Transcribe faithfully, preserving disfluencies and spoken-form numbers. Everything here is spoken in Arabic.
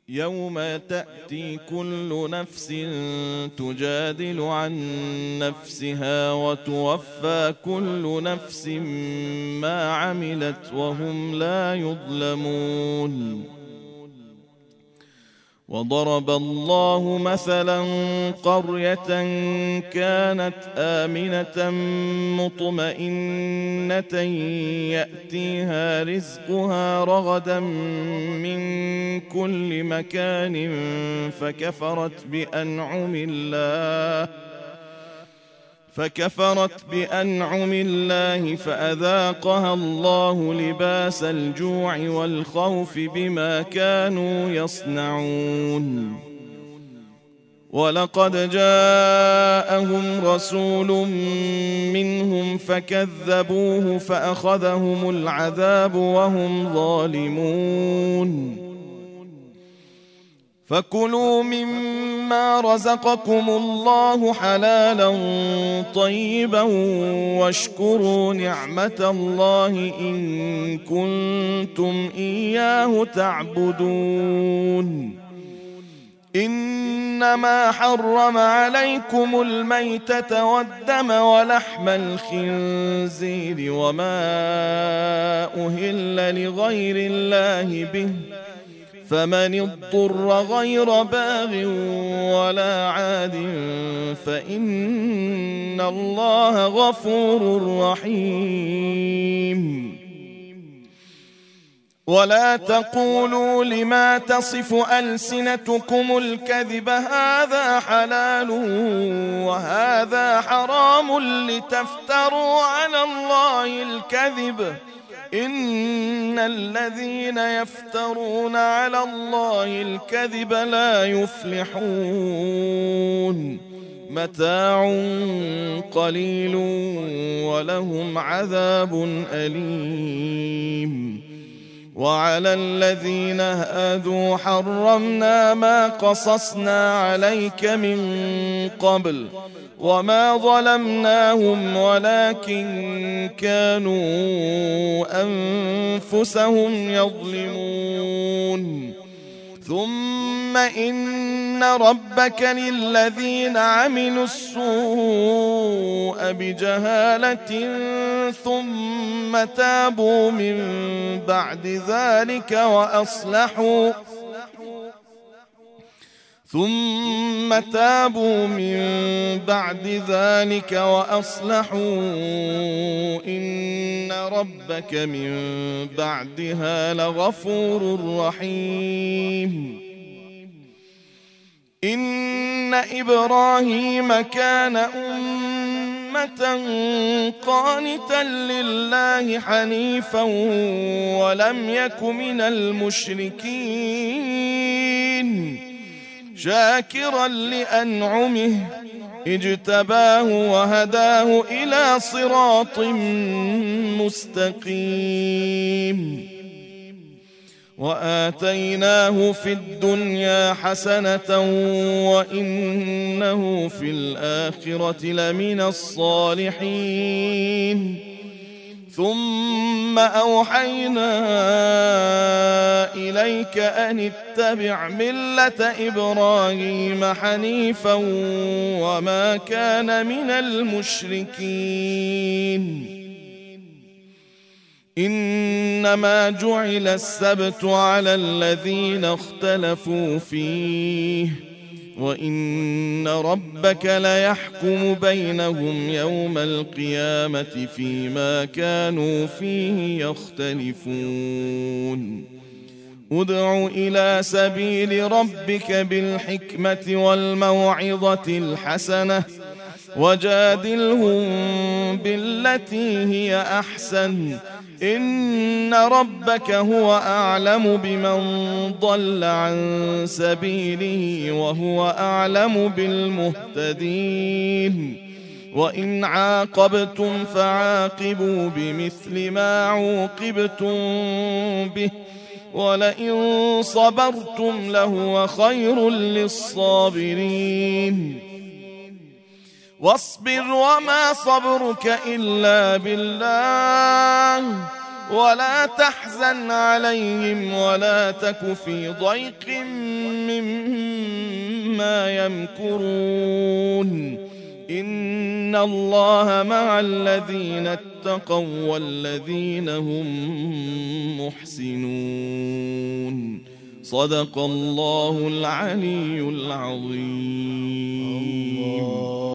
يوم تأتي كل نفس تجادل عن نفسها وتوفى كل نفس ما عملت وهم لا يظلمون. وضرب الله مثلا قرية كانت آمنة مطمئنة يأتيها رزقها رغدا من كل مكان فكفرت بأنعم الله فكفرت بأنعم الله فأذاقها الله لباس الجوع والخوف بما كانوا يصنعون. ولقد جاءهم رسول منهم فكذبوه فأخذهم العذاب وهم ظالمون. فكلوا مما رزقكم الله حلالا طيبا واشكروا نعمة الله إن كنتم إياه تعبدون. إنما حرم عليكم الميتة والدم ولحم الخنزير وما أهل لغير الله به فمن اضطر غير باغ ولا عاد فإن الله غفور رحيم. ولا تقولوا لما تصف ألسنتكم الكذب هذا حلال وهذا حرام لتفتروا على الله الكذب إن الذين يفترون على الله الكذب لا يفلحون. متاع قليل ولهم عذاب أليم. وعلى الذين هادوا حرمنا ما قصصنا عليك من قبل وما ظلمناهم ولكن كانوا أنفسهم يظلمون. ثم إن ربك للذين عملوا السوء بجهالة ثم تابوا من بعد ذلك وأصلحوا ثم تابوا من بعد ذلك وأصلحوا إن ربك من بعدها لغفور رحيم. إن إبراهيم كان أمة قانتا لله حنيفا ولم يك من المشركين شاكرا لأنعمه اجتباه وهداه إلى صراط مستقيم. وآتيناه في الدنيا حسنة وإنه في الآخرة لمن الصالحين. ثم أوحينا إليك أن اتبع ملة إبراهيم حنيفا وما كان من المشركين. إنما جعل السبت على الذين اختلفوا فيه وإن ربك ليحكم بينهم يوم القيامة فيما كانوا فيه يختلفون. ادع إلى سبيل ربك بالحكمة والموعظة الحسنة وجادلهم بالتي هي أحسن إن ربك هو أعلم بمن ضل عن سبيله وهو أعلم بالمهتدين. وإن عاقبتم فعاقبوا بمثل ما عوقبتم به ولئن صبرتم لهو خير للصابرين. واصبر وما صبرك إلا بالله ولا تحزن عليهم ولا تك في ضيق مما يمكرون إن الله مع الذين اتقوا والذين هم محسنون صدق الله العلي العظيم.